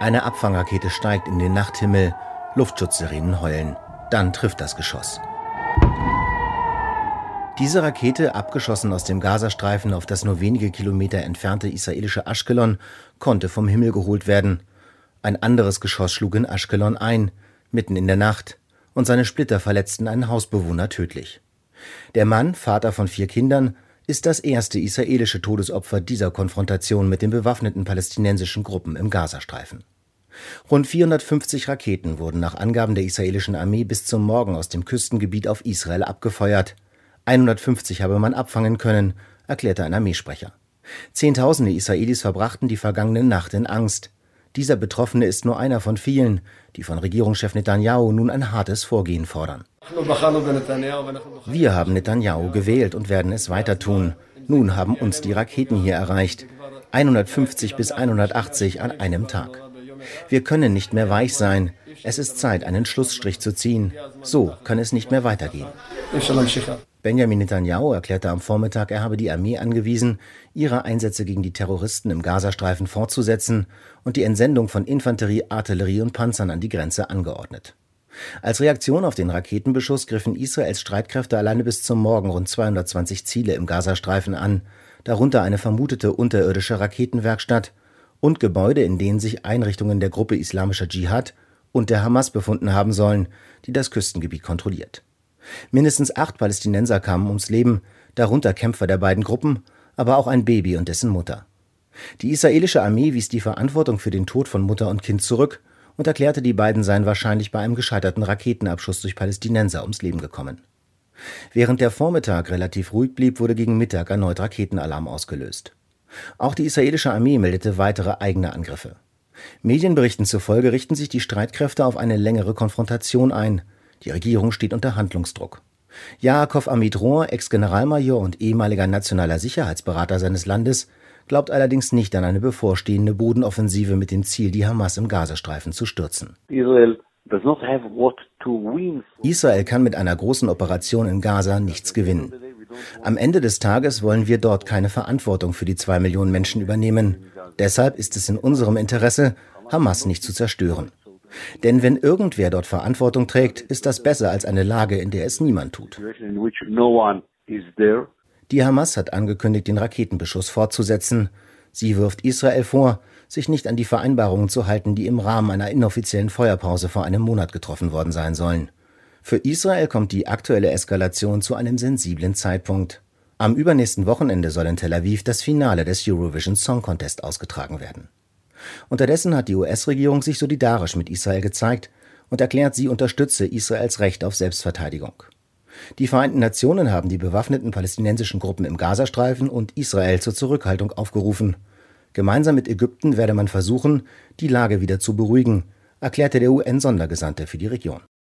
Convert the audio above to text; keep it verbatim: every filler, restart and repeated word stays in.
Eine Abfangrakete steigt in den Nachthimmel, Luftschutzsirenen heulen. Dann trifft das Geschoss. Diese Rakete, abgeschossen aus dem Gazastreifen auf das nur wenige Kilometer entfernte israelische Aschkelon, konnte vom Himmel geholt werden. Ein anderes Geschoss schlug in Aschkelon ein, mitten in der Nacht, und seine Splitter verletzten einen Hausbewohner tödlich. Der Mann, Vater von vier Kindern, ist das erste israelische Todesopfer dieser Konfrontation mit den bewaffneten palästinensischen Gruppen im Gazastreifen. Rund vierhundertfünfzig Raketen wurden nach Angaben der israelischen Armee bis zum Morgen aus dem Küstengebiet auf Israel abgefeuert. hundertfünfzig habe man abfangen können, erklärte ein Armeesprecher. Zehntausende Israelis verbrachten die vergangene Nacht in Angst. Dieser Betroffene ist nur einer von vielen, die von Regierungschef Netanyahu nun ein hartes Vorgehen fordern. Wir haben Netanyahu gewählt und werden es weiter tun. Nun haben uns die Raketen hier erreicht. hundertfünfzig bis hundertachtzig an einem Tag. Wir können nicht mehr weich sein. Es ist Zeit, einen Schlussstrich zu ziehen. So kann es nicht mehr weitergehen. Benjamin Netanyahu erklärte am Vormittag, er habe die Armee angewiesen, ihre Einsätze gegen die Terroristen im Gazastreifen fortzusetzen und die Entsendung von Infanterie, Artillerie und Panzern an die Grenze angeordnet. Als Reaktion auf den Raketenbeschuss griffen Israels Streitkräfte alleine bis zum Morgen rund zweihundertzwanzig Ziele im Gazastreifen an, darunter eine vermutete unterirdische Raketenwerkstatt und Gebäude, in denen sich Einrichtungen der Gruppe Islamischer Dschihad und der Hamas befunden haben sollen, die das Küstengebiet kontrolliert. Mindestens acht Palästinenser kamen ums Leben, darunter Kämpfer der beiden Gruppen, aber auch ein Baby und dessen Mutter. Die israelische Armee wies die Verantwortung für den Tod von Mutter und Kind zurück und erklärte, die beiden seien wahrscheinlich bei einem gescheiterten Raketenabschuss durch Palästinenser ums Leben gekommen. Während der Vormittag relativ ruhig blieb, wurde gegen Mittag erneut Raketenalarm ausgelöst. Auch die israelische Armee meldete weitere eigene Angriffe. Medienberichten zufolge richten sich die Streitkräfte auf eine längere Konfrontation ein. Die Regierung steht unter Handlungsdruck. Yaakov Amit Rohr, Ex-Generalmajor und ehemaliger nationaler Sicherheitsberater seines Landes, glaubt allerdings nicht an eine bevorstehende Bodenoffensive mit dem Ziel, die Hamas im Gazastreifen zu stürzen. Israel kann mit einer großen Operation in Gaza nichts gewinnen. Am Ende des Tages wollen wir dort keine Verantwortung für die zwei Millionen Menschen übernehmen. Deshalb ist es in unserem Interesse, Hamas nicht zu zerstören. Denn wenn irgendwer dort Verantwortung trägt, ist das besser als eine Lage, in der es niemand tut. Die Hamas hat angekündigt, den Raketenbeschuss fortzusetzen. Sie wirft Israel vor, sich nicht an die Vereinbarungen zu halten, die im Rahmen einer inoffiziellen Feuerpause vor einem Monat getroffen worden sein sollen. Für Israel kommt die aktuelle Eskalation zu einem sensiblen Zeitpunkt. Am übernächsten Wochenende soll in Tel Aviv das Finale des Eurovision Song Contest ausgetragen werden. Unterdessen hat die U S-Regierung sich solidarisch mit Israel gezeigt und erklärt, sie unterstütze Israels Recht auf Selbstverteidigung. Die Vereinten Nationen haben die bewaffneten palästinensischen Gruppen im Gazastreifen und Israel zur Zurückhaltung aufgerufen. Gemeinsam mit Ägypten werde man versuchen, die Lage wieder zu beruhigen, erklärte der U N-Sondergesandte für die Region.